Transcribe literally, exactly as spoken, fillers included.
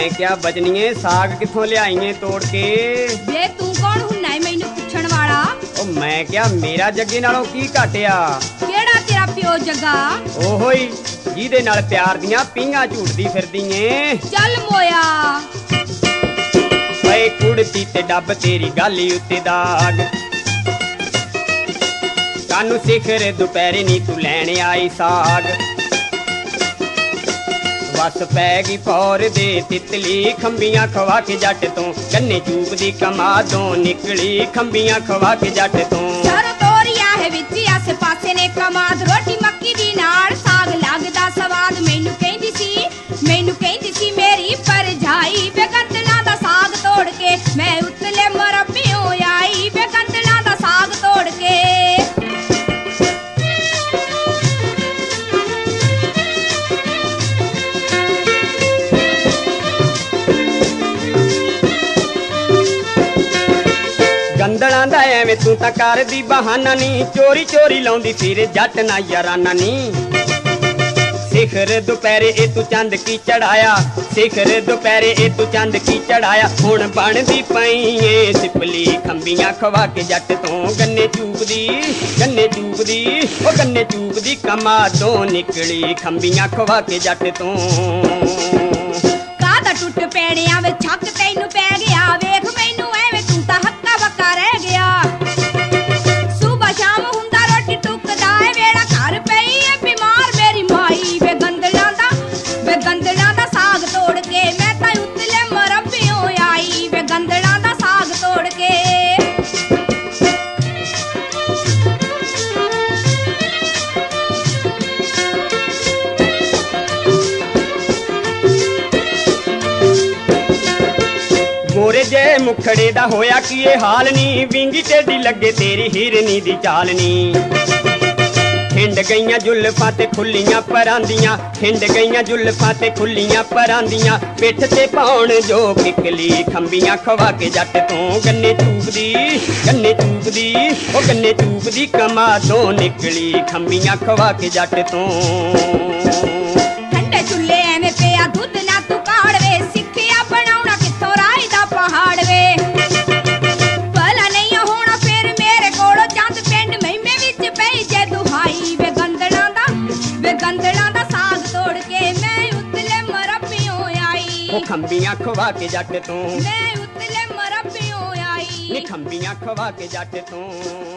मैं क्या बजनीए साग किथों लियाईए तोड़ के। वे तू कौन हुन्ना है मैनू पुछण वाला? ओ मैं क्या मेरा जग्गे नालों की घाटिया। केड़ा तेरा प्यो जग्गा? ओहो ही जिहदे नाल प्यार दियां पींघां झूटदी फिरदी ऐ। चल मोया ਓਏ ਕੁੜਤੀ ਤੇ ਡੱਬ ਤੇਰੀ ਗਾਲੀ ਉੱਤੇ ਦਾਗ ਕਾਨੂੰ ਸਿਖਰ ਦੁਪਹਿਰੇ ਨੀ ਤੂੰ ਲੈਣ ਆਈ ਸਾਗ ਵਸ ਪੈ ਗਈ ਪੌਰ ਦੇ ਤਿਤਲੀ ਖੰਬੀਆਂ ਖਵਾ ਕੇ ਜੱਟ ਤੋਂ ਗੰਨੇ ਚੂਪ ਦੀ ਕਮਾਦੋਂ ਨਿਕਲੀ ਖੰਬੀਆਂ ਖਵਾ ਕੇ ਜੱਟ ਤੋਂ ਸਰ ਤੋਰੀਆ ਹੈ ਵਿੱਚ ਆਸੇ ਪਾਸੇ ਨੇ ਕਮਾਦ ਰੋਟੀ ਮੱਕੀ ਦੀ ਨਾਲ ਸਾਗ ਲੱਗਦਾ ਸਵਾਦ ਮੈਨੂੰ ਕਹਿੰਦੀ ਸੀ ਮੈਨੂੰ ਕਹਿੰਦੀ ਸੀ ਮੇਰੀ ਪਰਜਾਈ ਬੇਗੰਦਲਾਂ ਦਾ ਸਾਗ ਤੋੜ ਕੇ ਮੈਂ ਉਤਲੇ ਮਰਬਿਓ ਆਈ ਬੇਗੰਦਲਾਂ ਦਾ ਸਾਗ ਤੋੜ ਕੇ ਗੰਦਲਾਂ ਦਾ ਐਵੇਂ ਤੂੰ ਤਾਂ ਕਰਦੀ ਬਹਾਨਾ ਨੀ ਚੋਰੀ ਚੋਰੀ ਲਾਉਂਦੀ ਫਿਰ ਜੱਟ ਨਾ ਯਾਰਾਨਾ ਨੀ ਸਿਖਰ ਦੁਪਹਿਰੇ ਇਹ ਤੂੰ ਚੰਦ ਕੀ ਚੜਾਇਆ ਸਿਖਰ ਦੁਪਹਿਰੇ ਇਹ ਤੂੰ ਚੰਦ ਕੀ ਚੜਾਇਆ ਹੁਣ ਬਣਦੀ ਪਈ ਏ ਸਿਪਲੀ ਖੰਬੀਆਂ ਖਵਾ ਕੇ ਜੱਟ ਤੋਂ ਗੰਨੇ ਚੂਪਦੀ ਗੰਨੇ ਚੂਪਦੀ ਉਹ ਗੰਨੇ ਚੂਪਦੀ ਕਮਾਦੋਂ ਨਿਕਲੀ ਖੰਬੀਆਂ ਖਵਾ ਕੇ ਜੱਟ ਤੋਂ ਕਾਹਦਾ ਟੁੱਟ ਪੈਣਿਆ ਵੇ ਛੱਕ ਤੈਨੂੰ ਪੈ ਗਿਆ ਵੇਖ ਮੈਨੂੰ ਐਵੇਂ ਤੂੰ ਤਾਂ ਹੱਕਾ ਬੱਕਾ ਰਹਿ ਗਿਆ ਸੁਬਾ ਸ਼ਾਮ ਹੁੰਦਾ ਰੋਟੀ ਟੁੱਕਦਾ ਏ ਵੇੜਾ ਘਰ ਪਈ ਏ ਬਿਮਾਰ ਮੇਰੀ ਮਾਈ ਵੇ ਗੰਦਲਾਂ ਦਾ ਵੇ ਗੰਦਲਾਂ ਦਾ ਸਾਗ ਤੋੜ ਕੇ ਮੈਂ ਤਾਂ ਉਤਲੇ ਮਰਬਿਓ ਆਈ ਵੇ ਗੰਦਲਾਂ ਦਾ ਸਾਗ ਤੋੜ ਕੇ ਗੋਰੇ ਜੇ ਮੁਖੜੇ ਦਾ ਹੋਇਆ ਕੀ ਇਹ ਹਾਲ ਨੀ ਵਿੰਗੀ ਟੇਡੀ ਲੱਗੇ ਤੇਰੀ ਹਿਰਨੀ ਦੀ ਚਾਲ ਨੀ ਖਿੰਡ ਗਈਆਂ ਜੁਲਫਾਂ ਤੇ ਖੁੱਲੀਆਂ ਪਰਾਂਦੀਆਂ ਖਿੰਡ ਗਈਆਂ ਜੁਲਫਾਂ ਤੇ ਖੁੱਲੀਆਂ ਪਰਾਂਦੀਆਂ ਪਿੱਠ ਤੇ ਪਾਉਣ ਜੋ ਕਿਕਲੀ ਖੰਬੀਆਂ ਖਵਾ ਕੇ ਜੱਟ ਤੋਂ ਗੰਨੇ ਚੂਪਦੀ ਗੰਨੇ ਚੂਪਦੀ ਉਹ ਗੰਨੇ ਚੂਪਦੀ ਕਮਾਦੋਂ ਨਿਕਲੀ ਖੰਬੀਆਂ ਖਵਾ ਕੇ ਜੱਟ ਤੋਂ ਠੰਡੇ ਚੁੱਲ੍ਹੇ ਐਵੇਂ ਪਿਆ ਦੁੱਧ ਨਾ ਤੂੰ ਕਾੜਵੇ ਸਿੱਖਿਆ ਬਣਾਉਣਾ ਕਿੱਥੋਂ ਰਾਈ ਦਾ ਪਹਾੜ ਵੇ ਭਲਾ ਨਹੀਂ ਹੋਣਾ ਫਿਰ ਮੇਰੇ ਕੋਲੋਂ ਚੰਦ ਪਿੰਡ ਮਹਿਮੇ ਵਿੱਚ ਪਈ ਜੇ ਦੁਹਾਈ ਵੇ ਗੰਦਲਾਂ ਦਾ ਵੇ ਗੰਦਲਾਂ ਦਾ ਸਾਗ ਤੋੜ ਕੇ ਮੈਂ ਉਤਲੇ ਮਰਬਿਓ ਆਈ ਉਹ ਖੰਬੀਆਂ ਖਵਾ ਕੇ ਜੱਟ ਤੋਂ ਮੈਂ ਉਤਲੇ ਮਰਬਿਓ ਆਈ ਨੀ ਖੰਬੀਆਂ ਖਵਾ ਕੇ ਜੱਟ ਤੋਂ